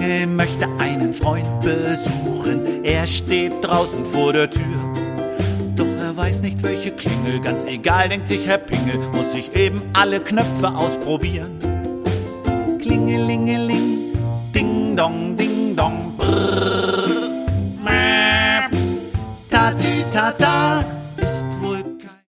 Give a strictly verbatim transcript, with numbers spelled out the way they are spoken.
Junge möchte einen Freund besuchen, er steht draußen vor der Tür. Doch er weiß nicht, welche Klingel, ganz egal, denkt sich Herr Pingel, muss sich eben alle Knöpfe ausprobieren. Klingelingeling, ding dong, ding dong, brrr.